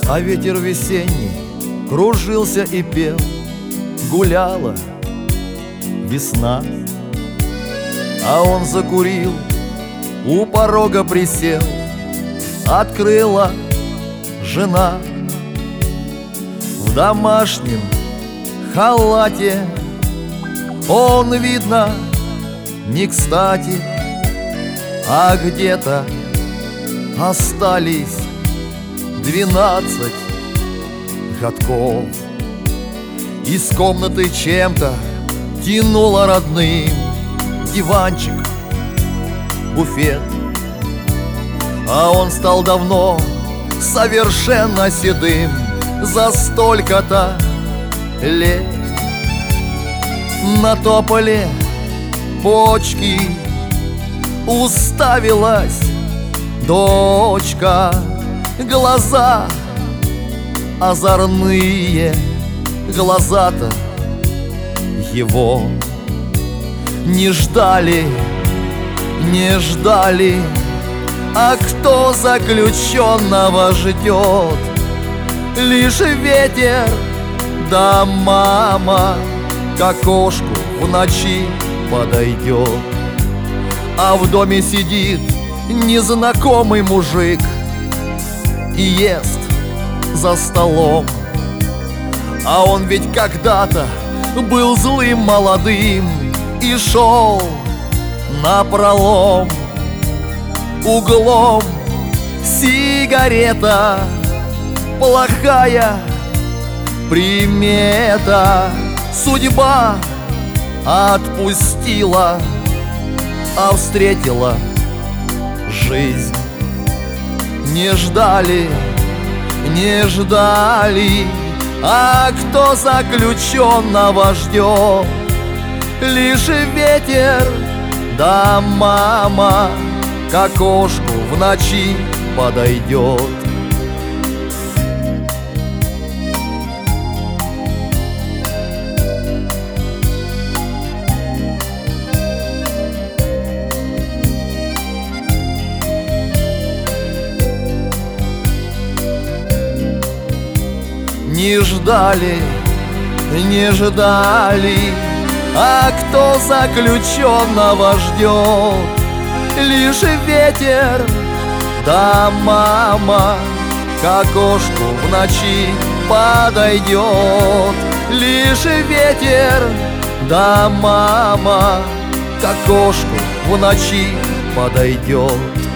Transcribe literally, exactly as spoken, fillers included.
А ветер весенний кружился и пел, гуляла весна. А он закурил, у порога присел, открыла жена. В домашнем халате он, видно, не кстати, а где-то остались двенадцать годков. Из комнаты чем-то тянуло родным: диванчик, буфет. А он стал давно совершенно седым за столько-то лет. На тополе почки уставилась дочка. Глаза озорные, глаза-то его не ждали, не ждали. А кто заключенного ждет? Лишь ветер да мама к окошку в ночи подойдет. А в доме сидит незнакомый мужик и ест за столом. А он ведь когда-то был злым молодым и шел напролом. Углом сигарета, плохая примета. Судьба отпустила, а встретила жизнь. Не ждали, не ждали. А кто заключенного ждет? Лишь ветер да мама к окошку в ночи подойдет. Не ждали, не ждали. А кто заключенного ждет? Лишь ветер да мама к окошку в ночи подойдет. Лишь ветер да мама к окошку в ночи подойдет.